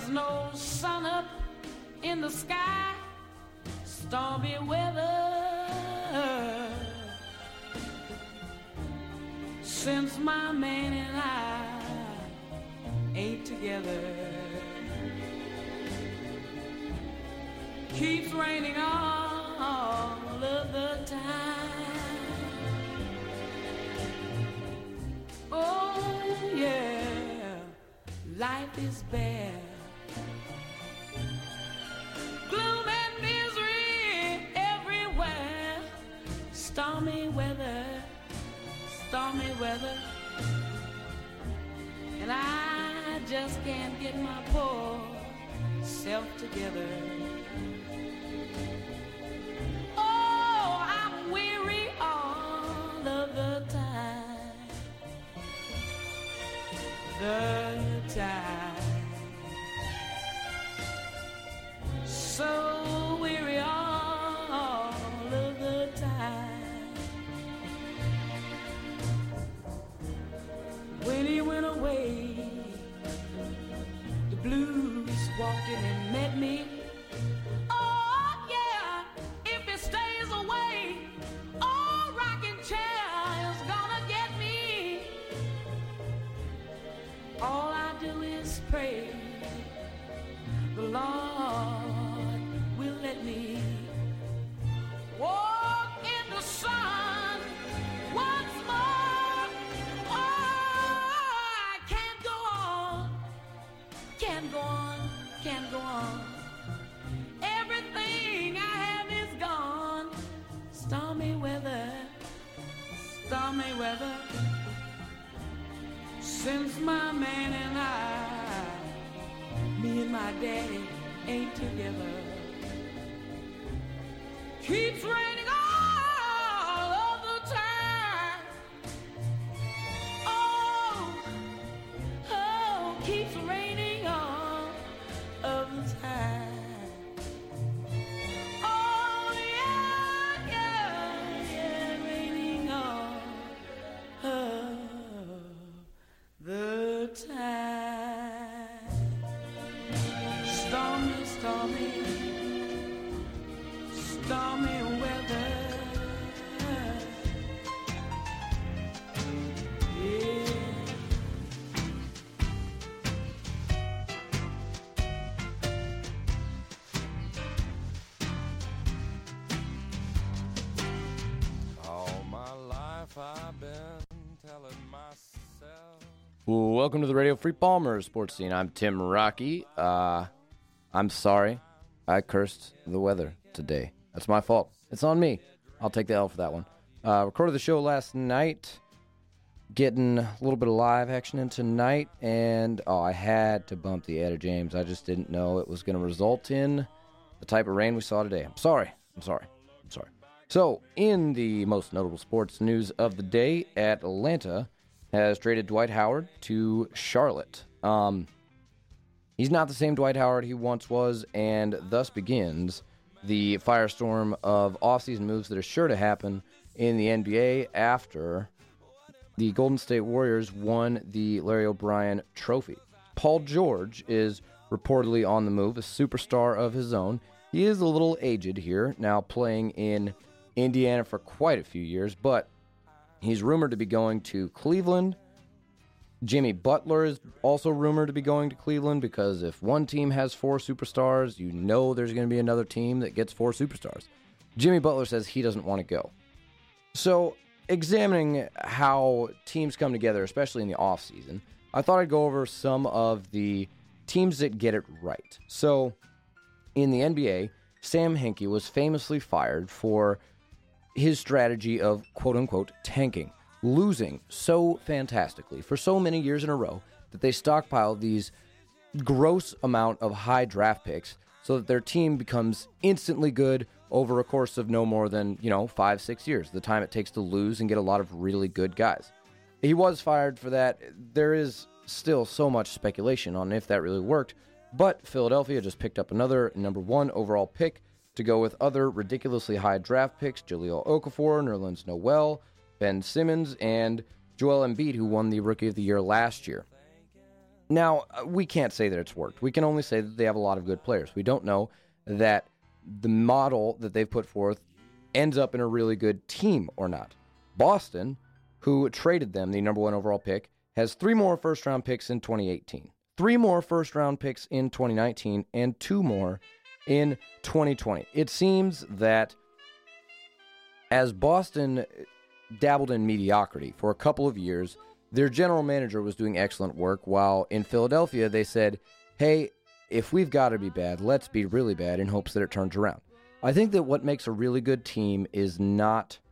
no sun up in the sky, stormy weather. Since my man and I ain't together. Keeps raining all of the time. Oh yeah, life is bare. Gloom and misery everywhere. Stormy weather, stormy weather. And I just can't get my poor self together. Oh, I'm weary all of the time. The time. So weary all of the time. When he went away, the blues walked in and met me. Oh yeah, if he stays away, all rocking chair is gonna get me. All I do is pray the Lord will let me walk in the sun once more. Oh, I can't go on, can't go on, can't go on. Everything I have is gone. Stormy weather, stormy weather. Since my man and I, me and my daddy ain't together. Keeps raining all of the time. Oh, oh, keeps raining all of the time. Oh, yeah, yeah, yeah, raining all of the time. Stormy, stormy, stormy weather. Yeah. All my life I've been telling myself. Welcome to the Radio Free Palmer Sports Scene. I'm Tim Rocky. I'm sorry I cursed the weather today. That's my fault. It's on me. I'll take the L for that one. Recorded the show last night, getting a little bit of live action in tonight, and I had to bump the Etta James. I just didn't know it was going to result in the type of rain we saw today. I'm sorry. So, in the most notable sports news of the day, Atlanta has traded Dwight Howard to Charlotte. He's not the same Dwight Howard he once was, and thus begins the firestorm of offseason moves that are sure to happen in the NBA after the Golden State Warriors won the Larry O'Brien Trophy. Paul George is reportedly on the move, a superstar of his own. He is a little aged here, now playing in Indiana for quite a few years, but he's rumored to be going to Cleveland. Jimmy Butler is also rumored to be going to Cleveland because if one team has 4 superstars, you know there's going to be another team that gets 4 superstars. Jimmy Butler says he doesn't want to go. So, examining how teams come together, especially in the offseason, I thought I'd go over some of the teams that get it right. So, in the NBA, Sam Hinkie was famously fired for his strategy of quote-unquote tanking, losing so fantastically for so many years in a row that they stockpiled these gross amount of high draft picks so that their team becomes instantly good over a course of no more than, 5-6 years, the time it takes to lose and get a lot of really good guys. He was fired for that. There is still so much speculation on if that really worked, but Philadelphia just picked up another number 1 overall pick to go with other ridiculously high draft picks, Jahlil Okafor, Nerlens Noel, Ben Simmons, and Joel Embiid, who won the Rookie of the Year last year. Now, we can't say that it's worked. We can only say that they have a lot of good players. We don't know that the model that they've put forth ends up in a really good team or not. Boston, who traded them the number 1 overall pick, has 3 more first-round picks in 2018, 3 more first-round picks in 2019, and 2 more in 2020. It seems that as Boston dabbled in mediocrity for a couple of years, their general manager was doing excellent work, while in Philadelphia they said, hey, if we've got to be bad, let's be really bad in hopes that it turns around. I think that what makes a really good team is not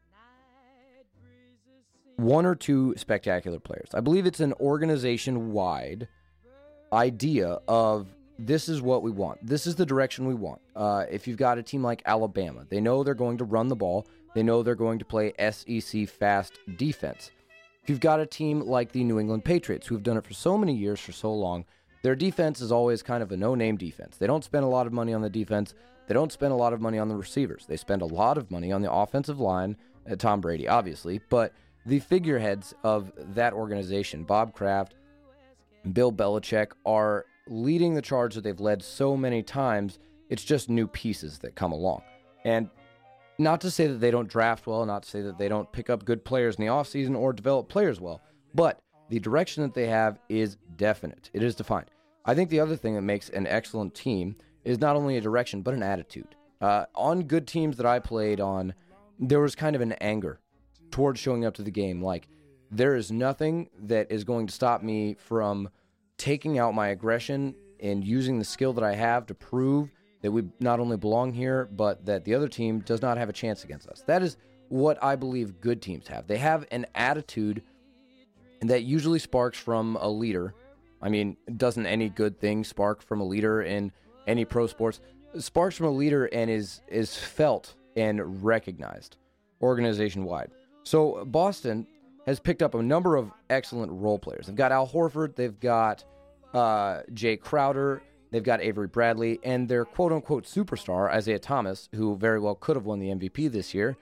1 or 2 spectacular players. I believe it's an organization-wide idea of this is what we want. This is the direction we want. If you've got a team like Alabama, they know they're going to run the ball. They know they're going to play SEC fast defense. If you've got a team like the New England Patriots, who've done it for so many years, for so long, their defense is always kind of a no-name defense. They don't spend a lot of money on the defense. They don't spend a lot of money on the receivers. They spend a lot of money on the offensive line, Tom Brady, obviously, but the figureheads of that organization, Bob Kraft, Bill Belichick, are leading the charge that they've led so many times. It's just new pieces that come along. And not to say that they don't draft well, not to say that they don't pick up good players in the offseason or develop players well, but the direction that they have is definite. It is defined. I think the other thing that makes an excellent team is not only a direction, but an attitude. On good teams that I played on, there was kind of an anger towards showing up to the game. Like, there is nothing that is going to stop me from taking out my aggression and using the skill that I have to prove that we not only belong here, but that the other team does not have a chance against us. That is what I believe good teams have. They have an attitude that usually sparks from a leader. I mean, doesn't any good thing spark from a leader in any pro sports? It sparks from a leader and is felt and recognized organization-wide. So Boston has picked up a number of excellent role players. They've got Al Horford, they've got Jay Crowder, they've got Avery Bradley, and their quote-unquote superstar, Isaiah Thomas, who very well could have won the MVP this year,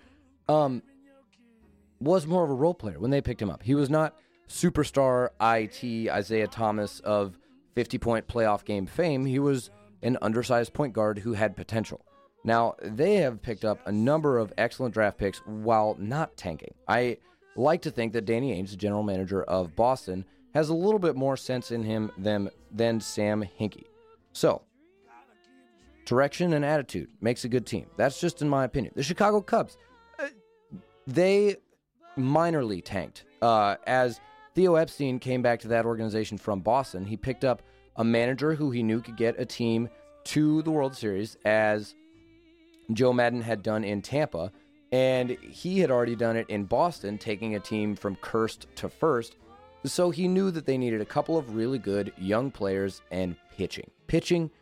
was more of a role player when they picked him up. He was not superstar IT Isaiah Thomas of 50-point playoff game fame. He was an undersized point guard who had potential. Now, they have picked up a number of excellent draft picks while not tanking. I like to think that Danny Ainge, the general manager of Boston, has a little bit more sense in him than Sam Hinkie. So, direction and attitude makes a good team. That's just in my opinion. The Chicago Cubs, they minorly tanked. As Theo Epstein came back to that organization from Boston, he picked up a manager who he knew could get a team to the World Series, as Joe Maddon had done in Tampa, and he had already done it in Boston, taking a team from cursed to first. So he knew that they needed a couple of really good young players and pitching. Pitching.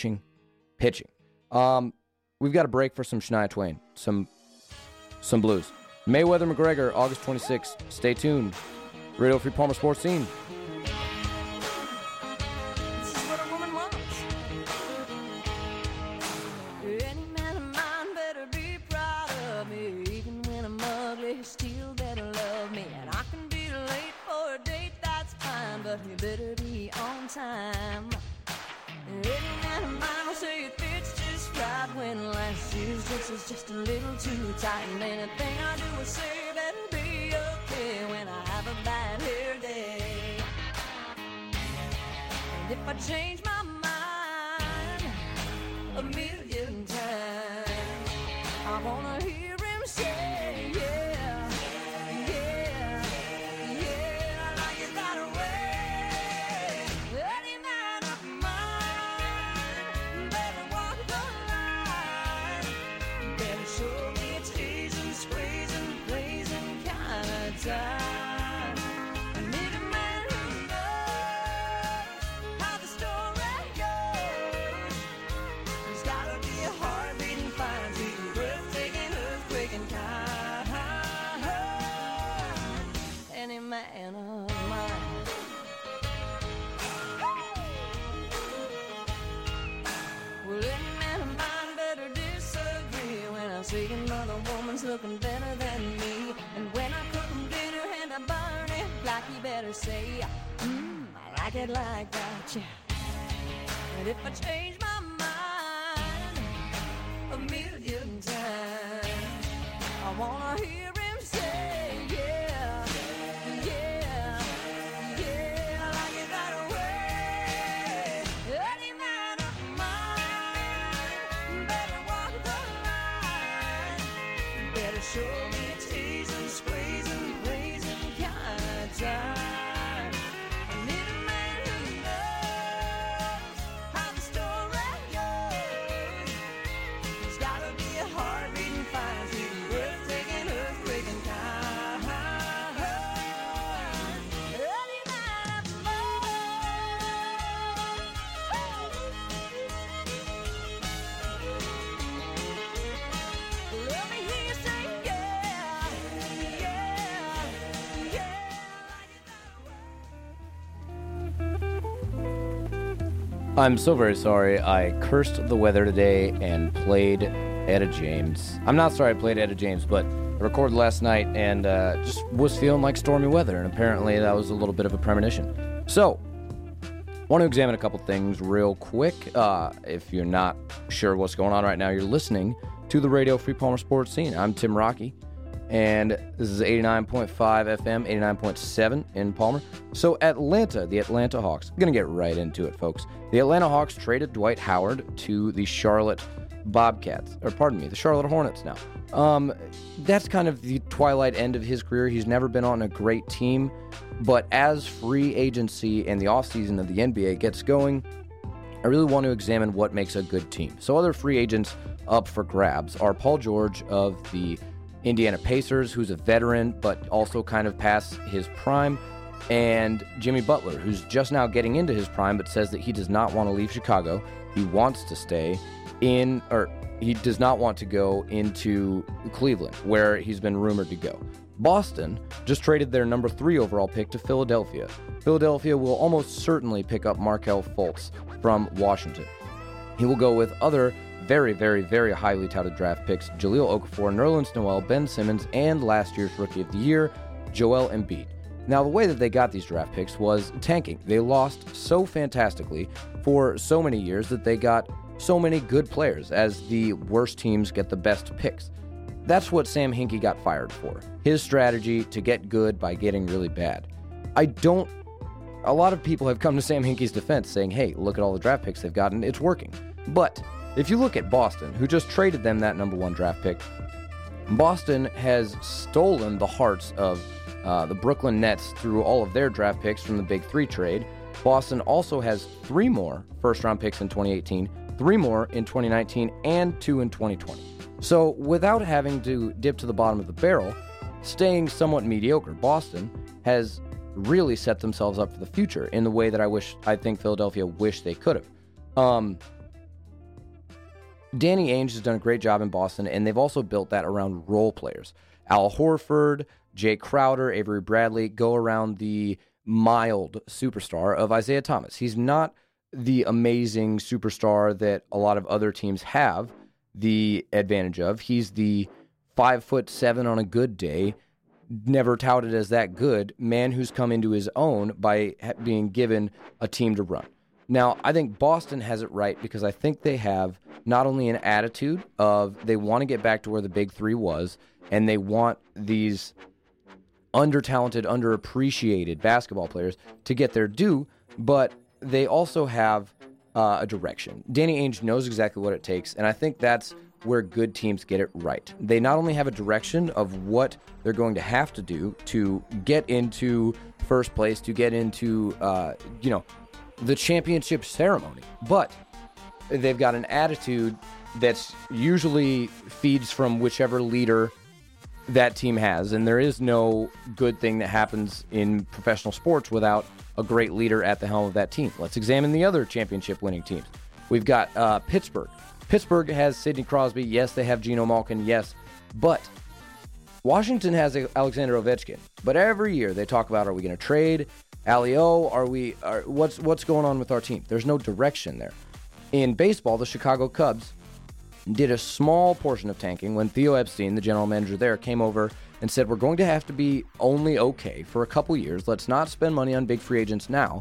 We've got a break for some Shania Twain, some blues. Mayweather McGregor, August 26th. Stay tuned. Radio Free Palmer Sports Scene. This is what a woman wants. Any man of mine better be proud of me. Even when I'm ugly, he still better love me. And I can be late for a date, that's fine, but he better be on time. Any man of mine will say it fits just right when last year's dress is just a little too tight. And anything I do or say better be okay when I have a bad hair day. And if I change my mind a million times, I wanna hear him say, yeah, yeah, yeah, like you got away. Any man of mine better walk the line. Better show me it's teasing, squeezing, blazing kind of time. I need a man who knows how the story goes. There's gotta be a heartbeating, fine, sweet, breathtaking, earthquaking kind. Any man of mine. Well, any man of mine better disagree when I see another woman's looking better than me. And when I cook him dinner and I burn it, like he better say, I like it like that, yeah. And if I change my mind a million times, I wanna hear him say, yeah, yeah, yeah, I like it that way. Any man of mine better walk the line, better show me a tease and squeeze and praise and kind of time. I'm so very sorry I cursed the weather today and played Etta James. I'm not sorry I played Etta James, but I recorded last night and just was feeling like stormy weather, and apparently that was a little bit of a premonition. So, want to examine a couple things real quick. If you're not sure what's going on right now, you're listening to the Radio Free Palmer Sports Scene. I'm Tim Rocky, and this is 89.5 FM, 89.7 in Palmer. So Atlanta, the Atlanta Hawks, I'm going to get right into it, folks. The Atlanta Hawks traded Dwight Howard to the Charlotte the Charlotte Hornets now. That's kind of the twilight end of his career. He's never been on a great team, but as free agency and the offseason of the NBA gets going, I really want to examine what makes a good team. So other free agents up for grabs are Paul George of the Indiana Pacers, who's a veteran but also kind of past his prime, and Jimmy Butler, who's just now getting into his prime but says that he does not want to leave Chicago. He wants to stay he does not want to go into Cleveland, where he's been rumored to go. Boston just traded their number 3 overall pick to Philadelphia. Philadelphia will almost certainly pick up Markelle Fultz from Washington. He will go with other very, very, very highly touted draft picks: Jahlil Okafor, Nerlens Noel, Ben Simmons, and last year's Rookie of the Year, Joel Embiid. Now, the way that they got these draft picks was tanking. They lost so fantastically for so many years that they got so many good players, as the worst teams get the best picks. That's what Sam Hinkie got fired for. His strategy to get good by getting really bad. A lot of people have come to Sam Hinkie's defense saying, hey, look at all the draft picks they've gotten, it's working. But if you look at Boston, who just traded them that number 1 draft pick, Boston has stolen the hearts of the Brooklyn Nets through all of their draft picks from the Big 3 trade. Boston also has 3 more first-round picks in 2018, 3 more in 2019, and 2 in 2020. So without having to dip to the bottom of the barrel, staying somewhat mediocre, Boston has really set themselves up for the future in the way that I think Philadelphia wished they could have. Danny Ainge has done a great job in Boston, and they've also built that around role players. Al Horford, Jay Crowder, Avery Bradley go around the mild superstar of Isaiah Thomas. He's not the amazing superstar that a lot of other teams have the advantage of. He's the 5'7" on a good day, never touted as that good, man who's come into his own by being given a team to run. Now, I think Boston has it right because I think they have not only an attitude of they want to get back to where the Big 3 was, and they want these under-talented, underappreciated basketball players to get their due, but they also have a direction. Danny Ainge knows exactly what it takes, and I think that's where good teams get it right. They not only have a direction of what they're going to have to do to get into first place, to get into, the championship ceremony, but they've got an attitude that's usually feeds from whichever leader that team has, and there is no good thing that happens in professional sports without a great leader at the helm of that team. Let's examine the other championship-winning teams. We've got Pittsburgh. Pittsburgh has Sidney Crosby. Yes, they have Geno Malkin. Yes, but Washington has Alexander Ovechkin. But every year they talk about, are we going to trade Alio? What's going on with our team? There's no direction there. In baseball, the Chicago Cubs did a small portion of tanking when Theo Epstein, the general manager there, came over and said, we're going to have to be only okay for a couple years. Let's not spend money on big free agents now.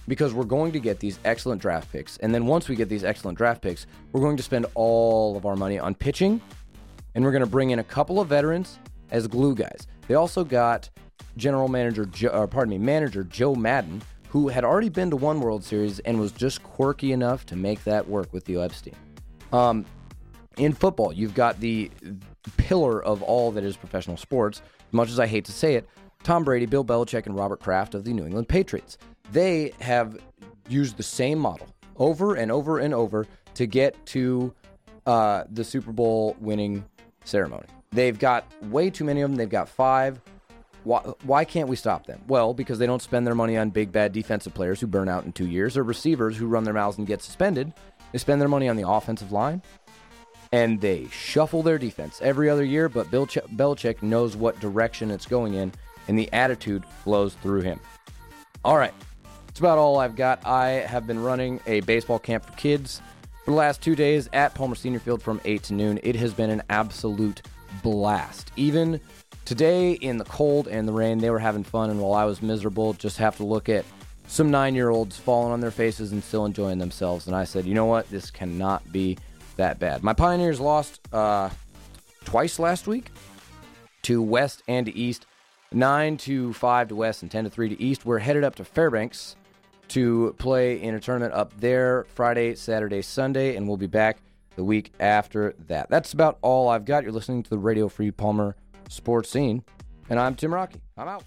because we're going to get these excellent draft picks. And then once we get these excellent draft picks, we're going to spend all of our money on pitching, and we're going to bring in a couple of veterans as glue guys. They also got manager Joe Madden, who had already been to one World Series and was just quirky enough to make that work with Theo Epstein. In football, you've got the pillar of all that is professional sports, as much as I hate to say it, Tom Brady, Bill Belichick, and Robert Kraft of the New England Patriots. They have used the same model over and over and over to get to the Super Bowl winning ceremony. They've got way too many of them. They've got 5. Why can't we stop them? Well, because they don't spend their money on big, bad defensive players who burn out in 2 years, or receivers who run their mouths and get suspended. They spend their money on the offensive line, and they shuffle their defense every other year, but Bill Belichick knows what direction it's going in, and the attitude flows through him. All right, that's about all I've got. I have been running a baseball camp for kids for the last 2 days at Palmer Senior Field from 8 to noon. It has been an absolute blast. Even today, in the cold and the rain, they were having fun, and while I was miserable, just have to look at some 9-year-olds falling on their faces and still enjoying themselves. And I said, you know what? This cannot be that bad. My Pioneers lost twice last week to West and to East, 9-5 to West and 10-3 to East. We're headed up to Fairbanks to play in a tournament up there Friday, Saturday, Sunday, and we'll be back the week after that. That's about all I've got. You're listening to the Radio Free Palmer Sports Scene, and I'm Tim Rocky. I'm out.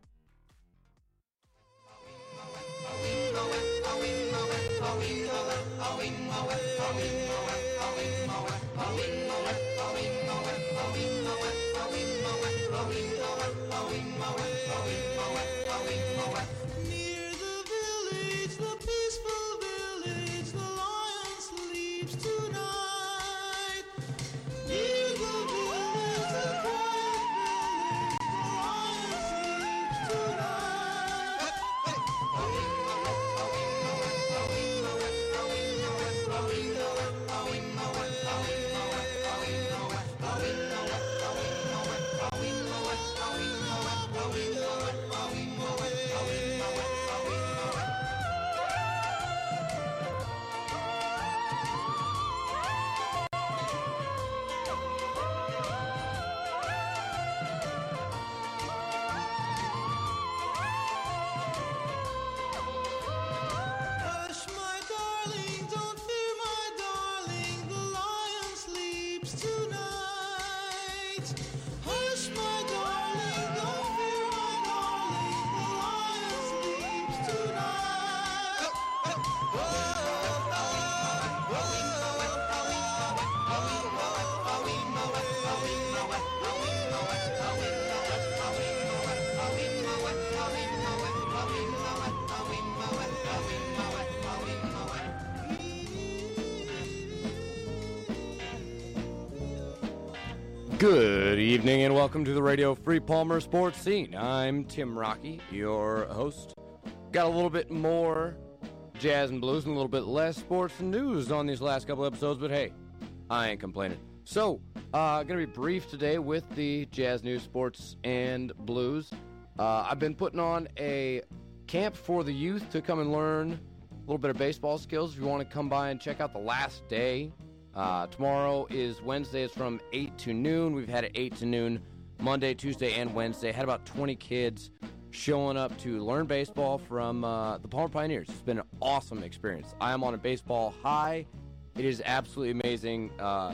Good evening and welcome to the Radio Free Palmer Sports Scene. I'm Tim Rocky, your host. Got a little bit more jazz and blues and a little bit less sports and news on these last couple episodes, but hey, I ain't complaining. So, gonna be brief today with the jazz news, sports, and blues. I've been putting on a camp for the youth to come and learn a little bit of baseball skills. If you want to come by and check out the last day, tomorrow is Wednesday. It's from 8 to noon. We've had it 8 to noon Monday, Tuesday, and Wednesday. Had about 20 kids showing up to learn baseball from the Palmer Pioneers. It's been an awesome experience. I am on a baseball high. It is absolutely amazing to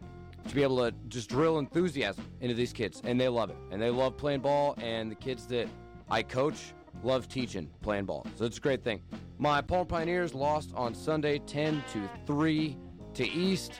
be able to just drill enthusiasm into these kids, and they love it. And they love playing ball, and the kids that I coach love teaching playing ball. So it's a great thing. My Palmer Pioneers lost on Sunday 10-3 to East.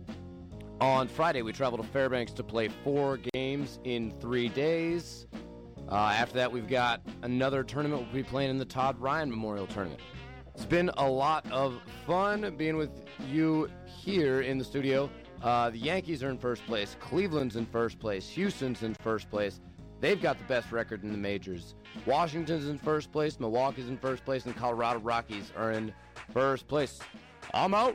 On Friday, we traveled to Fairbanks to play 4 games in 3 days. After that, we've got another tournament we'll be playing in the Todd Ryan Memorial Tournament. It's been a lot of fun being with you here in the studio. The Yankees are in first place. Cleveland's in first place. Houston's in first place. They've got the best record in the majors. Washington's in first place. Milwaukee's in first place. And Colorado Rockies are in first place. I'm out.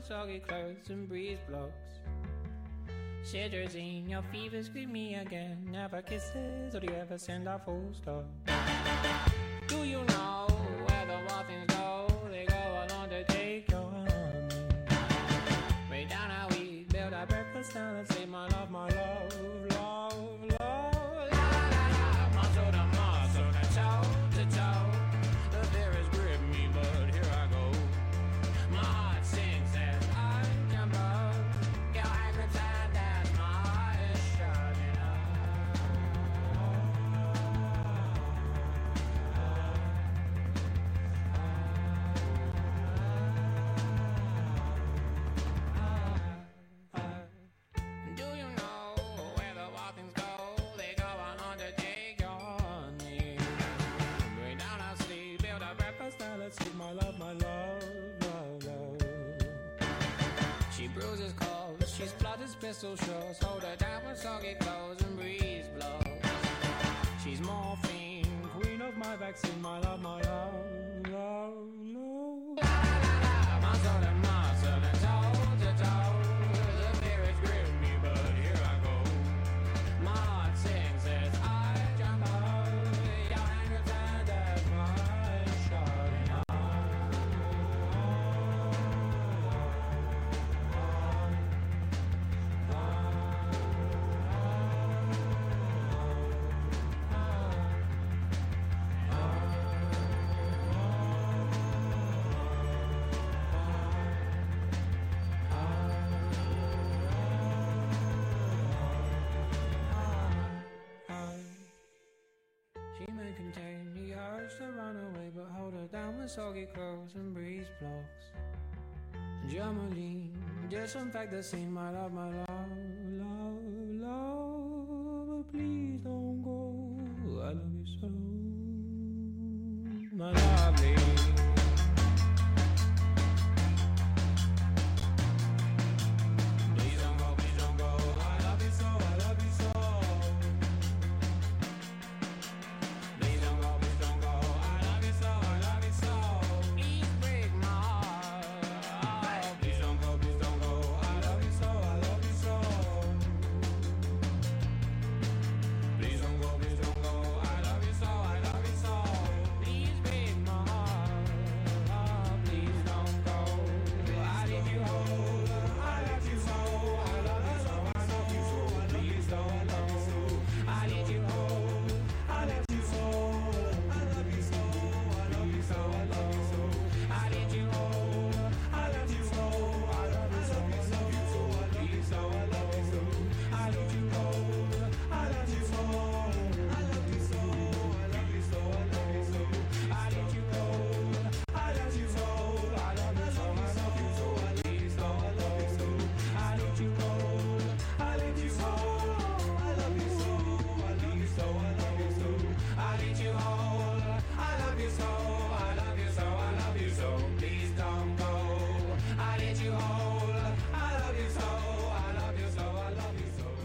soggy clothes and breeze blocks. Shivers in your fever, scream me again. Never kisses, or do you ever send a full stop? Do you know where the wild things go? They go along to take your honey. Way down how we build our breakfast down and say my love, love, love. La la la, muscle to muscle, to toe to toe. The fear has gripped me, but here I go. My heart sings as I jump up. Your angry time as my heart is shutting up. Do you know where the wild things go? They go on to take your honey. Way down our sleep, build a breakfast, now let's sleep, my love, love, love. She bruises clothes, she splutters pistol shots. Hold her down with soggy clothes and breeze blows. She's morphine, queen of my vaccine, my love, love, love. La la la, muscle to muscle, and toe to toe. The fear has gripped me, but here I go. My heart sings as I jump up. Your anger turned as my eyes shutting up. She may contain the urge to run away, but hold her down with soggy clothes and breeze blocks. Germaline, disinfect the scene, my love, love, love. But please don't go, I love you so, my lovely. Please don't go, I love you so, I love you so. Please don't go, I love you so, I love you so. Please break my heart. Please don't go, I love you so, I love you so. Please don't go, I love you so, I love you so. Please break my heart. Please don't go. I need you hold. I love you so, I love you so, I love you so. Please don't go. I need you hold. I love you so, I love you so, I love you so, I love you so. I need you hold. I love you so, I love you so, I love you so, I love you so, I love you so. I need you hold. I love you so, I love you so, I love you so, I love you so. I need you hold. I love you so, I love you so, I love you so, I need you so, I love you so. I need you hold. I love you so, I love you so, I need you so, I love you so. I need you hold. I love you so, I love you so, I love you so. Please don't go. I need you hold. I love you so, I love you so, I love you so.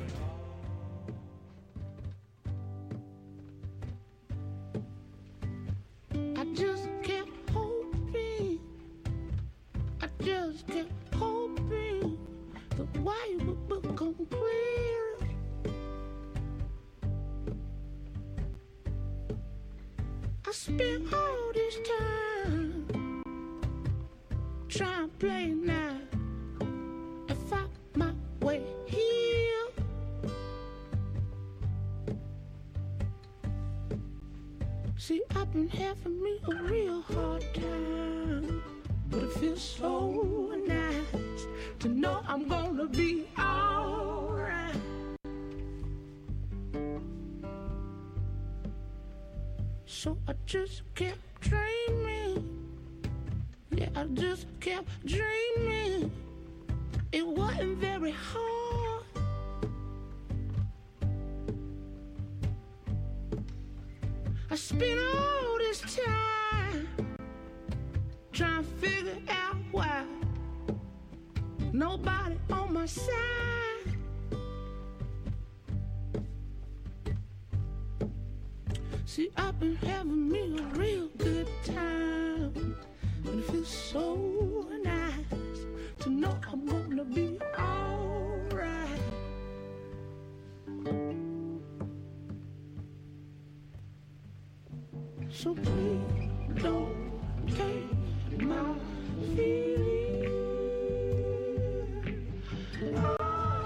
I just kept hoping, I just kept hoping the white would become clear. I spent all this time trying to play now and find my way here. See, I've been having me a real hard time, but it feels so nice to know I'm gonna be alright. So I just kept dreaming, yeah, I just kept dreaming. It wasn't very hard. I spent all this time trying to figure out why nobody on my side. See, I've been having me a real good time, and it feels so nice to to know I'm gonna be alright. So please don't